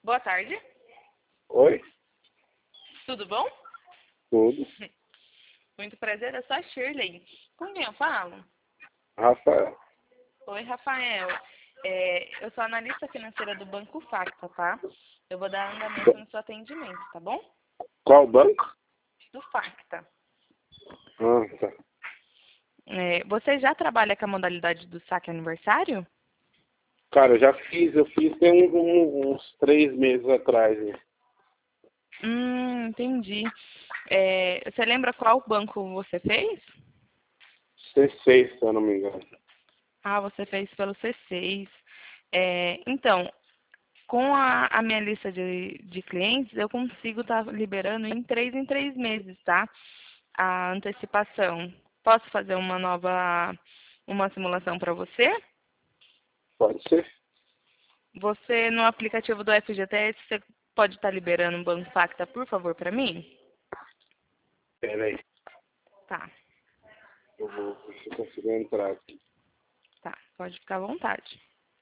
Boa tarde. Oi? Tudo bom? Tudo. Muito prazer, eu sou a Shirley. Com quem eu falo? Rafael. Oi, Rafael. Eu sou analista financeira do Banco Facta, tá? Eu vou dar andamento no seu atendimento, tá bom? Qual banco? Do Facta. Tá. Você já trabalha com a modalidade do saque aniversário? Cara, eu fiz tem uns 3 meses atrás. Né? Entendi. Você lembra qual banco você fez? C6, se eu não me engano. Ah, você fez pelo C6. Então, com a minha lista de clientes, eu consigo estar liberando em 3 meses, tá? A antecipação. Posso fazer uma simulação para você? Pode ser? Você, no aplicativo do FGTS, você pode estar liberando um Banco Facta, por favor, para mim? Pera aí. Tá, Eu vou ver se eu consigo entrar aqui. tá. Pode ficar à vontade.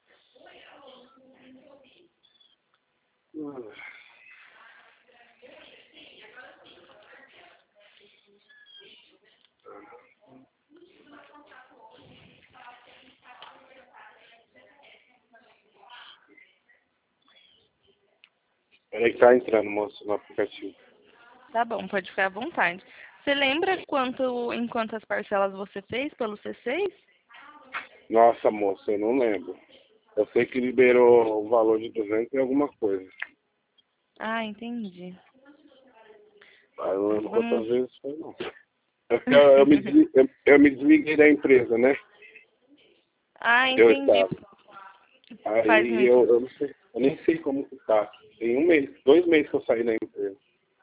Pera aí que tá entrando, moço, no aplicativo. Tá bom, pode ficar à vontade. Você lembra em quantas parcelas você fez pelo C6? Nossa, moço, eu não lembro. Eu sei que liberou o valor de 200 e alguma coisa. Ah, entendi. Mas eu não lembro quantas Vamos... vezes foi, não. É porque eu me desliguei da empresa, né? Ah, Eu entendi. estava. Faz Aí muito. eu não sei, eu nem sei como que tá. Tem 2 meses que eu saí da empresa.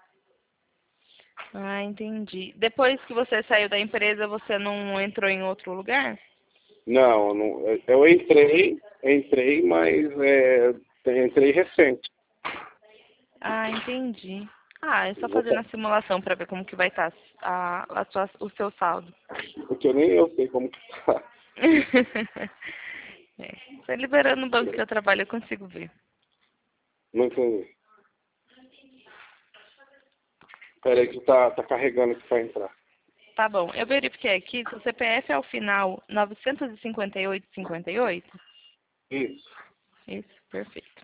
Ah, entendi. Depois que você saiu da empresa, você não entrou em outro lugar? Não, eu entrei, mas entrei recente. Ah, entendi. Ah, é só Vou fazendo fa- a simulação para ver como que vai estar o seu saldo. Porque nem eu sei como que tá. Você liberando no banco que eu trabalho, eu consigo ver. Não entendi. Pera aí que tá carregando aqui pra entrar. Tá bom, eu verifiquei aqui, seu CPF é ao final 958,58? Isso. Isso, perfeito.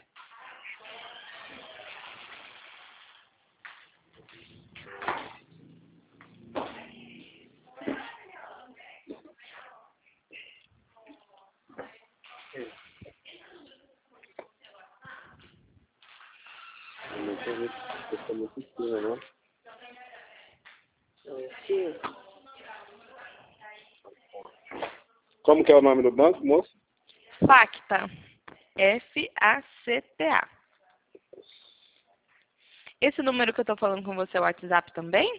Eu não entendi. Eu tô muito em cima, né? Como que é o nome do banco, moço? Facta. Facta. Esse número que eu tô falando com você é o WhatsApp também?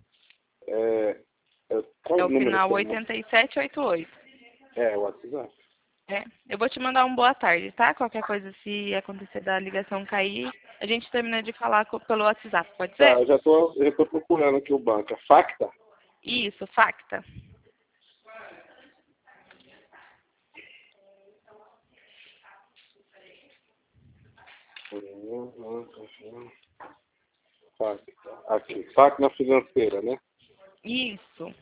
Qual É o o número final seu, moço? 8788. É, o WhatsApp. Eu vou te mandar um boa tarde, tá? Qualquer coisa, se acontecer da ligação cair, a gente termina de falar pelo WhatsApp, pode Tá, ser? eu já tô procurando aqui o banco. É Facta? Isso, Facta. Facta. Aqui, Facta financeira, né? Isso.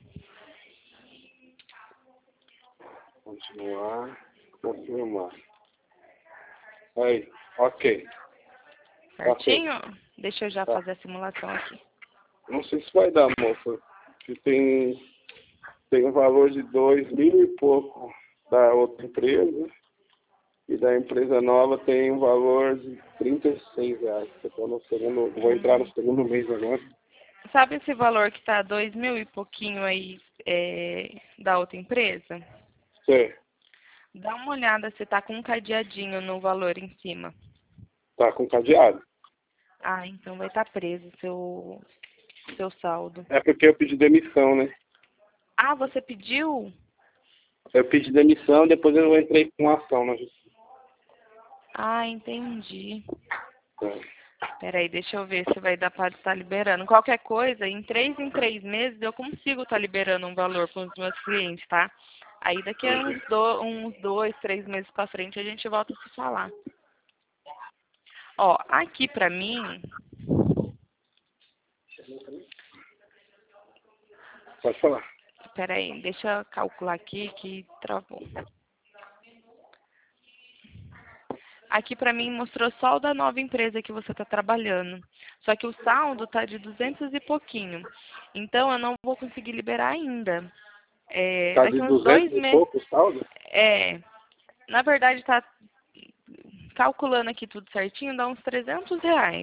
Continuar, confirmar. Aí, ok. Tá feito. Certinho? Deixa eu já Tá. fazer a simulação aqui. Não sei se vai dar, moça. Que tem um valor de 2.000 e pouco da outra empresa. E da empresa nova tem um valor de R$ 36. Eu tô no segundo, vou entrar no segundo mês agora. Sabe esse valor que tá 2.000 e pouquinho aí da outra empresa? Você Dá uma olhada se tá com um cadeadinho no valor em cima. tá com cadeado? Ah, então vai estar preso seu saldo. É porque eu pedi demissão, né? Ah, você pediu? Eu pedi demissão, depois eu entrei com ação na justiça. Ah, entendi. É. Peraí, deixa eu ver se vai dar para estar liberando. Qualquer coisa, em 3 meses eu consigo estar liberando um valor para os meus clientes, tá? Aí daqui a uns 2, 3 meses para frente a gente volta a se falar. Ó, aqui pra mim, Pode falar. espera aí, deixa eu calcular aqui que travou. Aqui pra mim mostrou só o da nova empresa que você está trabalhando. Só que o saldo tá de 200 e pouquinho. Então eu não vou conseguir liberar ainda. Tá de Daqui uns 200 dois e meses. pouco o saldo? Na verdade tá calculando aqui tudo certinho, dá uns R$ 300.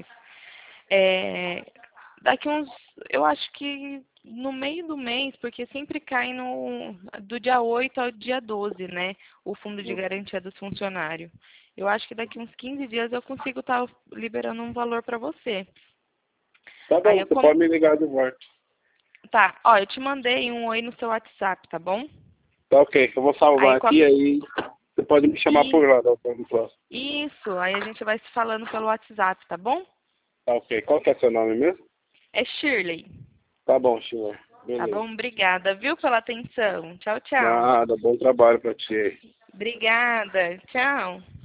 Daqui uns, eu acho que no meio do mês, porque sempre cai do dia 8 ao dia 12, né? O fundo de garantia dos funcionários. Eu acho que daqui uns 15 dias eu consigo estar liberando um valor para você. Tá bom, você pode me ligar de volta. Tá, ó, eu te mandei um oi no seu WhatsApp, tá bom? Tá ok, eu vou salvar Aí, aqui, aí você pode me chamar por lá, no próximo. Isso, aí a gente vai se falando pelo WhatsApp, tá bom? Tá ok, qual que é seu nome mesmo? É Shirley, Tá bom, Sheila. tá Beleza. bom? Obrigada, viu, pela atenção. Tchau, tchau. Nada, bom trabalho pra ti aí. Obrigada, tchau.